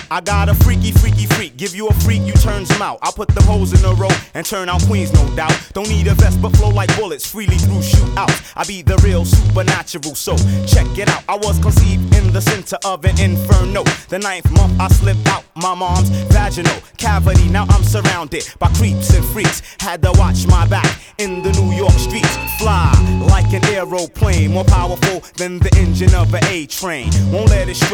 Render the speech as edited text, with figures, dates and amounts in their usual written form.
I got a freaky, freaky freak. Give you a freak, you turns them out. I'll put them hoes in a row and turn out queens, no doubt. Don't need a vest, but flow like bullets freely through shootouts. I be the real supernatural, so check it out. I was conceived in the center of an inferno. The 9th month I slipped out my mom's vaginal cavity. Now I'm surrounded by creeps and freaks. Had to watch my back in the New York streets. Fly like an aeroplane, more powerful than the engine of an A train. Won't let it stray.